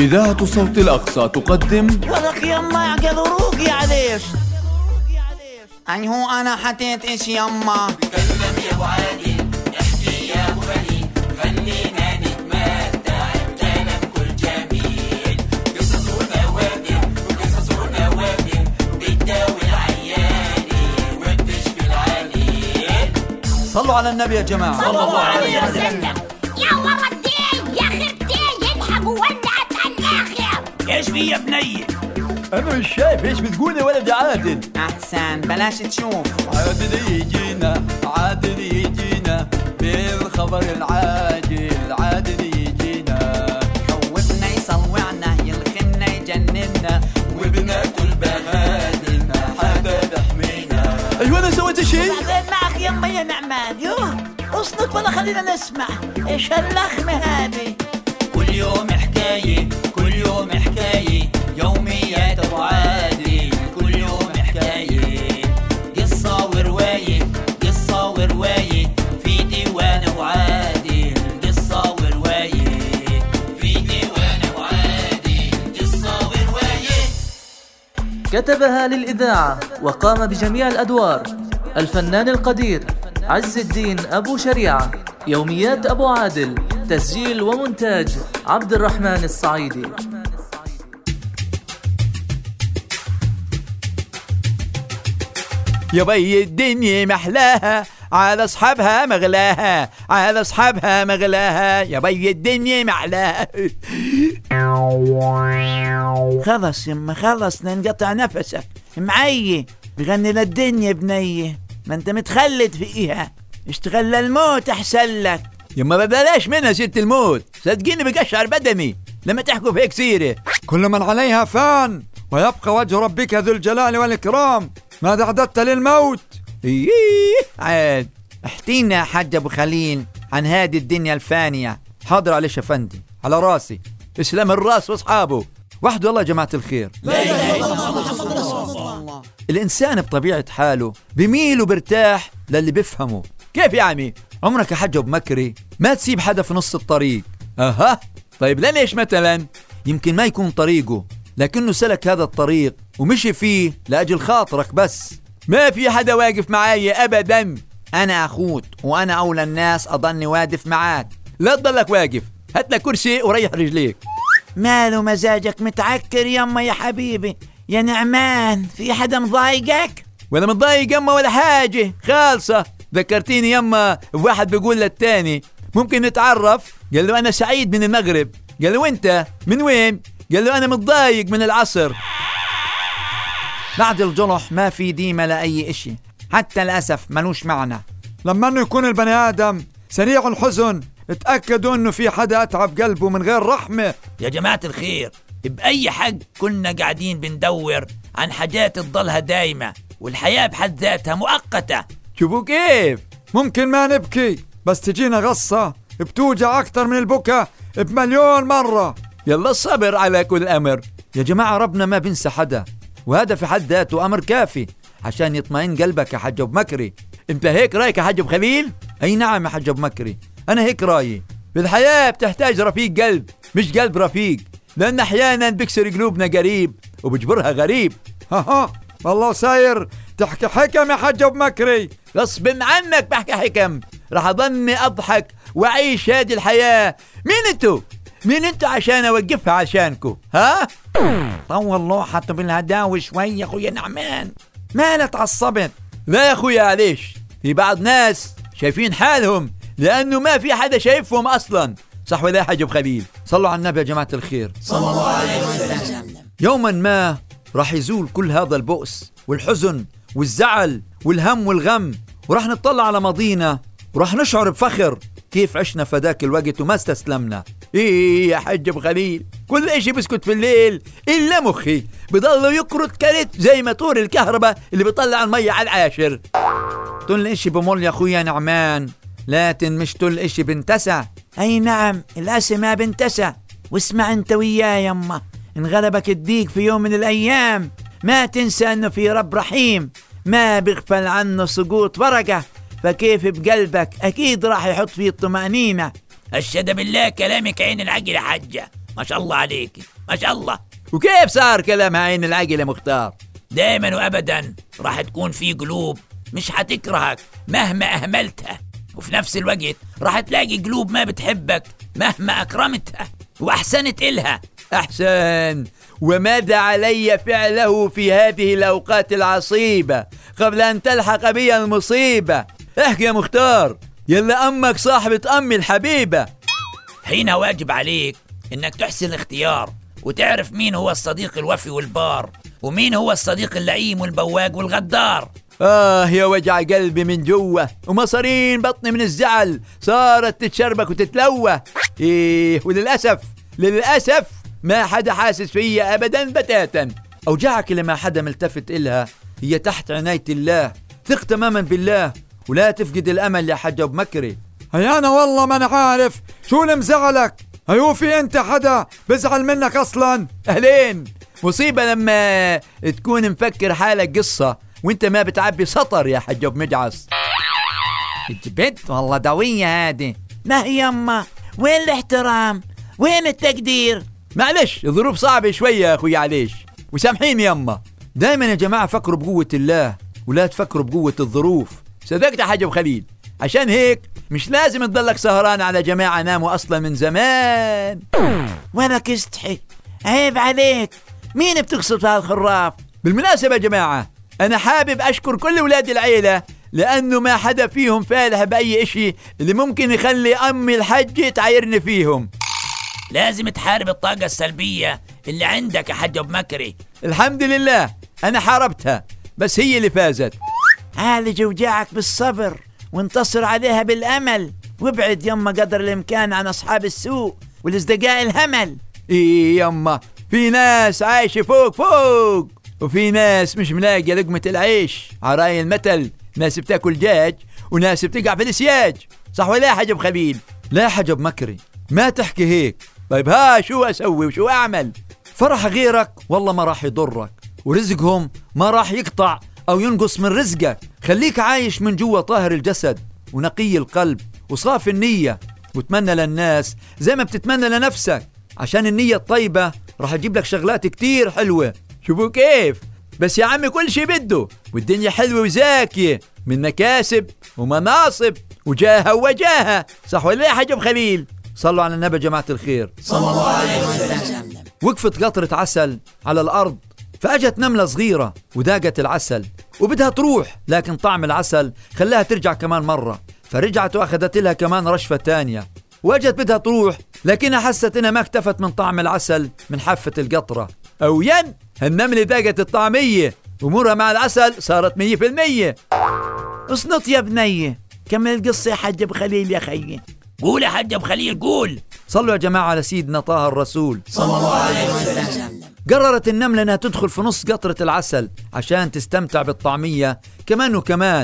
إذاعة صوت الأقصى تقدم ولك يما قدروك يا ليش أي هو أنا حطيت إيش يما تكلم يا أبو عادل، احكي يا أبو خليل، خلينا نتمتع بكلام كل جميل. قصص ونوادر وقصص ونوادر بتداوي العياني وبتشفي العليل. صلوا على النبي يا جماعة. صلى الله عليه وسلم. يا ولدي يا خرتي يلحقوا ولعت على الآخر. ايش في يا بني؟ أنا مش شايف إيش بتقول يا ولد عادل. أحسن بلاش تشوف. عادل يجينا عادل يجينا بالخبر العاجل، عادل يجينا خوفنا يصوعنا يلخمنا يجننا وبناكل بهادل ما حدا يحمينا. أيوة أنا سويت شيء؟ بعدين معك يما يا نعمان. يوه اصنت ولا خلينا نسمع ايش هاللخمة هذه. كل يوم حكاية كل يوم حكاية، يوميات أبو عادل كل يوم حكاية. قصة ورواية قصة ورواية في ديوان أبو عادل. قصة ورواية في ديوان أبو عادل. قصة ورواية. كتبها للإذاعة وقام بجميع الأدوار الفنان القدير عز الدين أبو شريعة. يوميات أبو عادل، تسجيل ومونتاج عبد الرحمن الصعيدي. يا بي الدنيا محلاها على أصحابها مغلاها، على أصحابها مغلاها، يا بي الدنيا محلاها. خلص يما خلص ننقطع نفسك معي. بغني للدنيا بنية، ما انت متخلد فيها. اشتغل للموت احسن لك. يما ببلاش منها ست الموت، صدقيني بقشعر بدني لما تحكوا في هيك سيرة. كل من عليها فان ويبقى وجه ربك ذو الجلال والإكرام. ماذا أعددت للموت؟ إيه عاد احكينا يا حاج ابو خليل عن هذه الدنيا الفانية. حاضر عليش يا فندي، على راسي. اسلام الراس واصحابه وحده. والله يا جماعة الخير، الإنسان بطبيعة حاله بميل وبرتاح للي بيفهمه. كيف يا عمي؟ عمرك يا حاج أبو مكري ما تسيب حدا في نص الطريق. أها طيب ليش مثلا؟ يمكن ما يكون طريقه، لكنه سلك هذا الطريق ومشي فيه لأجل خاطرك بس. ما في حدا واقف معاي أبدا. انا اخوت وانا اولى الناس اضلني وادف معاك. لا تضلك واقف، هات لك كرسي وريح رجليك. ماله مزاجك متعكر يما يا حبيبي يا نعمان؟ في حدا مضايقك؟ ولا متضايق يما ولا حاجة خالصة. ذكرتيني يما بواحد بيقول للتاني ممكن نتعرف؟ قال له أنا سعيد من المغرب. قال له أنت من وين؟ قال له أنا متضايق من العصر. بعد الجرح ما في ديمة لأي إشي، حتى الأسف ملوش معنى. لما أنه يكون البني آدم سريع الحزن اتأكدوا أنه في حدا أتعب قلبه من غير رحمة. يا جماعة الخير، بأي حق كنا قاعدين بندور عن حاجات تضلها دايمة، والحياة بحد ذاتها مؤقتة. شوفوا كيف ممكن ما نبكي بس تجينا غصة بتوجع أكتر من البكاء بمليون مرة. يلا الصبر على كل أمر. يا جماعة ربنا ما بنسى حدا، وهذا في حد ذاته أمر كافي عشان يطمئن قلبك يا حاج أبو مكري. انت هيك رايك يا حاج أبو خليل؟ أي نعم يا حاج أبو مكري، أنا هيك رايي. بالحياة بتحتاج رفيق قلب مش قلب رفيق، لأن أحيانا بكسر قلوبنا قريب وبجبرها غريب. ها والله ساير تحكي حكم يا حاج أبو مكري. غصب عنك بحكي حكم، رح أضلني أضحك وأعيش هذه الحياة. مين انتو عشان أوقفها عشانكو؟ ها؟ طول لوحته بالهداوة شوي يا أخويا نعمان، ما تعصبت. لا يا أخويا عليش، في بعض ناس شايفين حالهم لأنه ما في حدا شايفهم أصلا. صح ولا يا حاج أبو خليل؟ صلوا على النبي يا جماعة الخير صلى الله عليه وسلم. يوما ما راح يزول كل هذا البؤس والحزن والزعل والهم والغم، وراح نطلع على ماضينا وراح نشعر بفخر كيف عشنا فداك الوقت وما استسلمنا. ايه يا حاج ابو خليل، كل اشي بسكت في الليل الا مخي بضل يقرط كرت زي موتور الكهرباء اللي بيطلع المية على العاشر. كل اشي بمر يا اخويا نعمان، لكن مش كل اشي بنتسى. اي نعم الاسى ما بنتسى. واسمع انت وياه يما، ان غلبك الديك في يوم من الايام ما تنسى انه في رب رحيم ما بيغفل عنه سقوط ورقة، فكيف بقلبك اكيد راح يحط فيه الطمأنينة. أشهد بالله كلامك عين العقل يا حجة. ما شاء الله عليك، ما شاء الله. وكيف صار كلام عين العقل مختار؟ دائما وأبدا راح تكون في قلوب مش حتكرهك مهما أهملتها، وفي نفس الوقت راح تلاقي قلوب ما بتحبك مهما أكرمتها وأحسنت إلها. أحسن. وماذا علي فعله في هذه الأوقات العصيبة قبل أن تلحق بي المصيبة؟ احكي يا مختار، يلا أمك صاحبة أمي الحبيبة. حينها واجب عليك إنك تحسن الاختيار وتعرف مين هو الصديق الوفي والبار ومين هو الصديق اللئيم والبواق والغدار. يا وجع قلبي من جوه ومصارين بطني من الزعل صارت تتشربك وتتلوى. وللأسف ما حدا حاسس فيا أبدا بتاتا. أوجعك لما حدا ملتفت إلها هي تحت عناية الله. ثق تماما بالله ولا تفقد الأمل يا حاج أبو مكري. هي أنا والله ما أنا عارف شو اللي مزعلك. هيو في أنت حدا بزعل منك أصلا؟ أهلين. مصيبة لما تكون مفكر حالك قصة وانت ما بتعبي سطر يا حاج أبو مجعص. جبت والله دوية هادي. ما هي يما؟ وين الاحترام؟ وين التقدير؟ معلش الظروف صعبة شوية يا أخوي عليش وسامحيني يما. دايما يا جماعة فكروا بقوة الله ولا تفكروا بقوة الظروف. صدقت يا حاج أبو خليل. عشان هيك مش لازم تضلك سهران على جماعة ناموا أصلا من زمان. ولك استحي، عيب عليك. مين بتقصد هالخراف؟ بالمناسبة يا جماعة أنا حابب أشكر كل أولاد العيلة لأنه ما حدا فيهم فالح بأي إشي اللي ممكن يخلي أمي الحجة تعايرني فيهم. لازم تحارب الطاقة السلبية اللي عندك يا حاج أبو مكري. الحمد لله أنا حاربتها بس هي اللي فازت. عالج وجعك بالصبر وانتصر عليها بالأمل وابعد يما قدر الإمكان عن أصحاب السوء والازدقاء الهمل. إيه يما، في ناس عايشة فوق وفي ناس مش ملاقية لقمة العيش. عراي المثل، ناس بتاكل دجاج وناس بتقع في السياج. صح ولا يا حاج أبو خليل؟ لا يا حاج أبو مكري ما تحكي هيك. طيب شو أسوي وشو أعمل؟ فرح غيرك والله ما راح يضرك ورزقهم ما راح يقطع أو ينقص من رزقك. خليك عايش من جوا طاهر الجسد ونقي القلب وصافي النية وتمنى للناس زي ما بتتمنى لنفسك، عشان النية الطيبة راح تجيب لك شغلات كتير حلوة. شوفوا كيف؟ بس يا عمي كل شي بده والدنيا حلوة وزاكية من مكاسب ومناصب وجاهة ووجاهة. صح ولا يا حاج أبو خليل؟ صلوا على النبي جماعة الخير صلى الله عليه وسلم. وقفت قطرة عسل على الأرض فأجت نملة صغيرة وداقت العسل وبدها تروح، لكن طعم العسل خلاها ترجع كمان مرة، فرجعت وأخذت لها كمان رشفة تانية. وأجت بدها تروح لكنها حست إنها ما اكتفت من طعم العسل من حافة القطرة. أو النملة ذاقت الطعمية ومرها مع العسل صارت 100%. اصنط يا بنية، كمل القصة يا حاج أبو خليل يا خيي. قول يا حاج أبو خليل قول. صلوا يا جماعة على سيدنا طه الرسول صلى الله عليه وسلم. قررت النملة أنها تدخل في نص قطرة العسل عشان تستمتع بالطعمية كمان وكمان.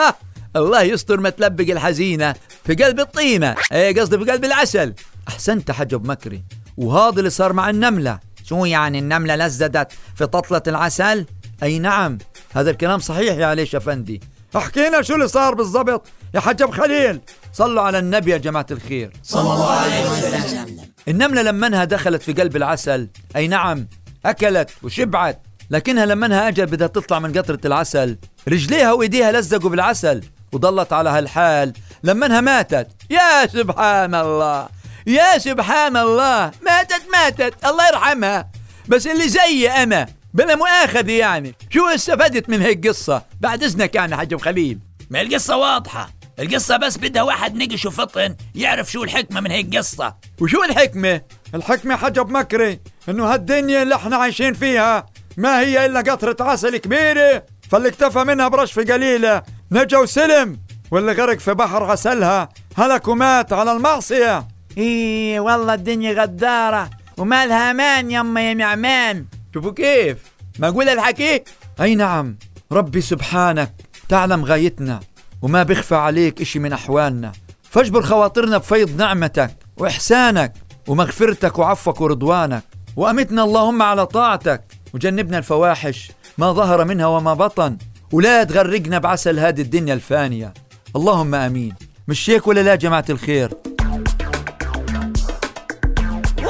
الله يستر ما تلبق الحزينة في قلب الطينة، قصدي في قلب العسل. أحسنت حاج أبو مكري. وهذا اللي صار مع النملة. شو يعني النملة لزدت في ططلة العسل؟ أي نعم هذا الكلام صحيح يا عليش أفندي. احكينا شو اللي صار بالضبط يا حاج أبو خليل. صلوا على النبي يا جماعة الخير صلى الله عليه وسلم. النملة لمنها دخلت في قلب العسل، أي نعم أكلت وشبعت، لكنها لمنها أجل بدها تطلع من قطرة العسل رجليها وإيديها لزقوا بالعسل وضلت على هالحال لمنها ماتت. يا سبحان الله يا سبحان الله، ماتت الله يرحمها. بس اللي زي أنا بلا مؤاخذة يعني شو استفدت من هيك قصة بعد إذنك يعني حاج أبو خليل؟ ما القصة واضحة، القصة بس بدها واحد نقش وفطن يعرف شو الحكمة من هيك قصة. وشو الحكمة؟ الحكمة حاج أبو مكري إنه هالدنيا اللي احنا عايشين فيها ما هي إلا قطرة عسل كبيرة، فاللي اكتفى منها برشفة قليلة نجا وسلم، واللي غرق في بحر عسلها هلك ومات على المعصية. إيه والله الدنيا غدارة ومالها أمان يما يا معمان. شوفوا كيف ما أقول الحكي. أي نعم ربي سبحانك تعلم غايتنا وما بيخفى عليك إشي من أحوالنا، فاجبر خواطرنا بفيض نعمتك وإحسانك ومغفرتك وعفوك ورضوانك، وأمتنا اللهم على طاعتك وجنبنا الفواحش ما ظهر منها وما بطن، ولا تغرقنا بعسل هذه الدنيا الفانية، اللهم آمين. مش هيك ولا لا جماعة الخير؟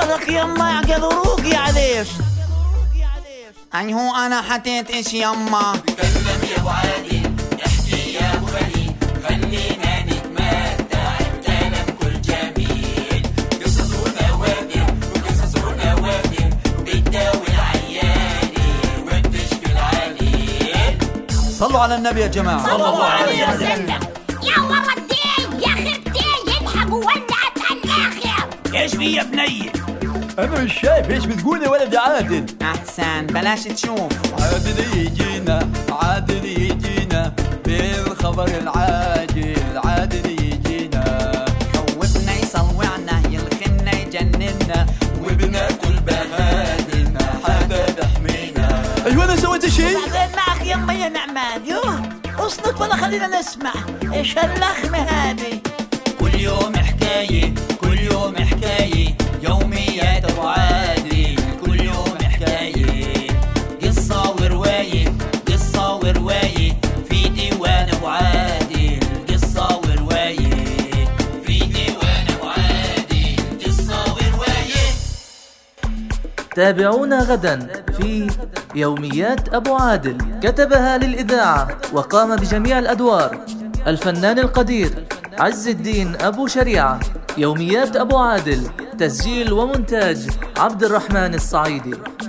مالك يما يعقلوروك يا عديش؟ أي هو أنا حطيت إيش يما؟ تكلم يا ابو عادل، احكي يا ابو غني، خلينا نتمتع بكلام كل جميل. قصص ونوادر وقصص ونوادر بتداوي العياني وبتشفي العليل. صلوا على النبي يا جماعة. صلى الله عليه وسلم. يا ولدي يا خرتي يلحقوا ولعت على الآخر. ايش في يا بني؟ أنا مش شايف إيش بتقول يا ولد عادل. أحسن بلاش تشوف. عادل يجينا، عادل يجينا بالخبر العاجل، عادل يجينا خوفنا يصوعنا يلخنا يجننا وبناكل بهادل ما حدا بحمينا. أيوة أنا سويت شيء؟ بعدين معك يما يا نعمان. يوه اصنك ولا خلينا نسمع. ايش هاللخمة هذه؟ كل يوم حكاية، كل يوم حكاية، يوميات ابو عادل، كل يوم حكاية، قصة ورواية، قصة ورواية في ديوان ابو عادل، قصة ورواية في ديوان ابو عادل، قصة ورواية. تابعونا غدا في يوميات أبو عادل. كتبها للإذاعة وقام بجميع الأدوار الفنان القدير عز الدين أبو شريعة. يوميات أبو عادل، تسجيل ومونتاج عبد الرحمن الصعيدي.